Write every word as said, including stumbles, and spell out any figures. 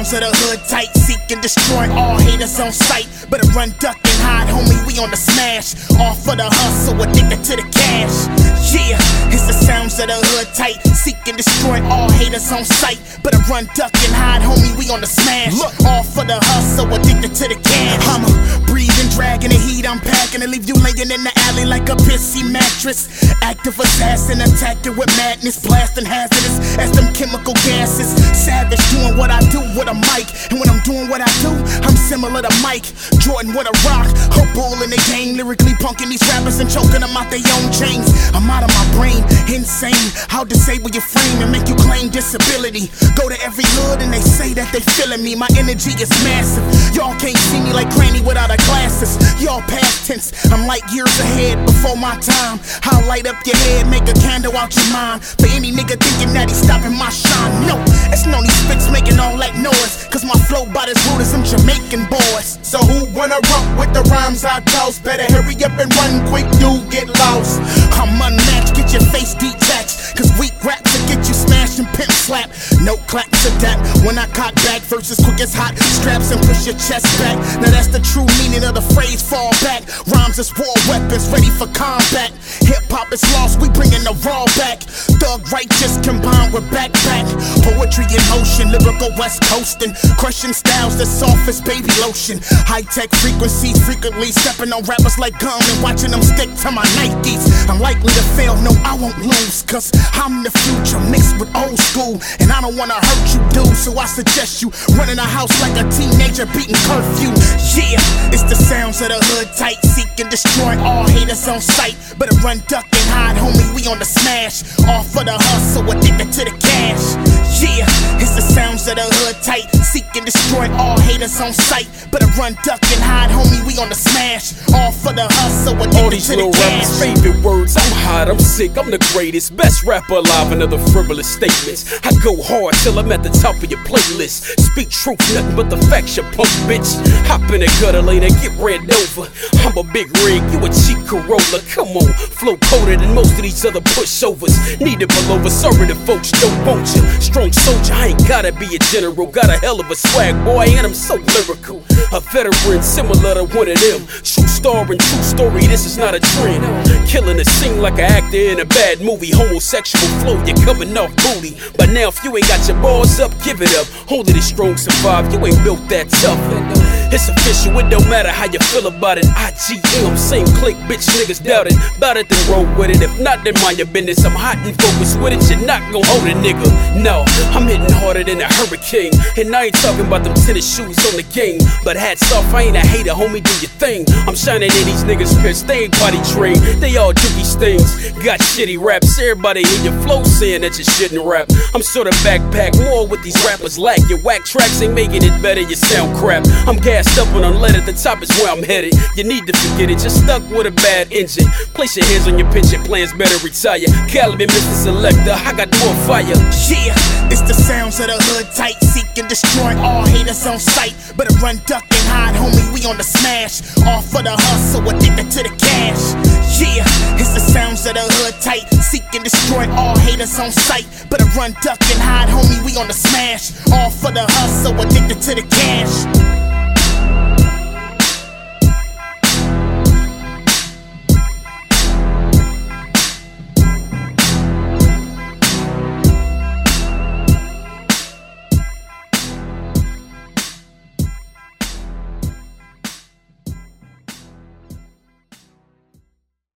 sounds of the hood tight, seek and destroy all haters on sight. Better run, duck, and hide, homie, we on the smash. All for the hustle, addicted to the cash. Yeah, it's the sounds of the hood tight, seek and destroy all haters on sight. Better run, duck, and hide, homie, we on the smash. Look. All for the hustle, addicted to the cash. I'm a breathing, dragging the heat, I'm packing to leave you laying in the alley like a pissy mattress. Active assassin, attacking with madness, blasting hazardous as them chemical gases. Savage, doing what I do with a mic, and when I'm doing what I do, I'm similar to Mike Jordan with a rock, a bull in the game, lyrically punking these rappers and choking them out their own chains. I'm out of my brain, insane. How disable your frame and make you claim disability. Go to every hood and they say that they feeling me. My energy is massive. Y'all can't see me like Granny without her glasses. Y'all past tense, I'm like years ahead before my time. I'll light up your head, make a candle out your mind. For any nigga thinking that he's stopping my shine, no, it's no these spits making all that noise, cause my flow bout as rude as some Jamaican boys. So who wanna rock with the rhymes I toss? Better hurry up and run quick, you get lost. I'm unmatched, get your face detached, cause weak raps will get you smashed and pimp slap. No clap to that, when I cock back, verses quick as hot straps and push your chest back. Now that's the true meaning of the phrase fall back. Rhymes is war weapons ready for combat. Hip hop is lost, we bringing the raw back. Thug righteous combined with backpack. Poetry in motion, lyrical west coasting, crushing styles that's soft as baby lotion. High tech frequencies, frequently stepping on rappers like gum and watching them stick to my Nikes. I'm likely to fail, no I won't lose, cause I'm the future mixed with old school, and I don't wanna hurt you dude, so I suggest you running a house like a teenager beating curfew. Yeah, it's the sounds of the hood tight, seek and destroy all haters on sight. Better run, duck, and hide, homie, we on the smash. All for the hustle, addicted to the cash. Yeah, it's the sounds of the hood tight, seek and destroy all haters on sight. Better run, duck, and hide, homie, we on the smash. All for the hustle, addicted all these to the little cash. rappers' favorite words, I'm hot, I'm sick, I'm the greatest, best rapper alive, and other frivolous statements. I go hard till I'm at the top of your playlist. Speak truth, nothing but the facts, you punk bitch. Hop in a gutter lane and get ran over. I'm a big rig, you a cheap Corolla. Come on, flow colder than most of these other pushovers. Need it below us, sorry the folks don't want you. Strong soldier, I ain't gotta be a general. Got a hell of a swag, boy, and I'm so lyrical. A veteran, similar to one of them. True star and true story, this is not a trend. Killing a scene like an actor in a bad movie. Homosexual flow, you're coming off booty. But now if you ain't got your balls up, give it up. Only the strong survive, you ain't built that tough. It's official, it don't matter how you feel about it. I G M, same click, bitch niggas doubt it. Bout it, then roll with it. If not, then mind your business. I'm hot and focused with it, you're not gon' hold a nigga. No, I'm hitting harder than a hurricane. And I ain't talking about them tennis shoes on the game. But hats off, I ain't a hater, homie, do your thing. I'm shining in these niggas' pissed, they ain't potty trained. They all do these things, got shitty raps. Everybody in your flow saying that you shouldn't rap. I'm sorta backpack more with these rappers lack. Your whack tracks ain't making it better, you sound crap. I'm gassed up when I'm led at the top is where I'm headed. You need to forget it, you're stuck with a bad engine. Place your hands on your pension plans, better retire. Caliban, Mister Selector, I got more fire. Yeah, it's the sounds of the hood tight, seek and destroy all haters on sight. Better run, duck, and hide, homie, we on the smash. All for the hustle, addicted to the cash. Yeah, it's the sounds of the hood tight, seek and destroy all haters on sight. Better run, duck, and hide, homie, we on the smash. All for the hustle, addicted to the cash.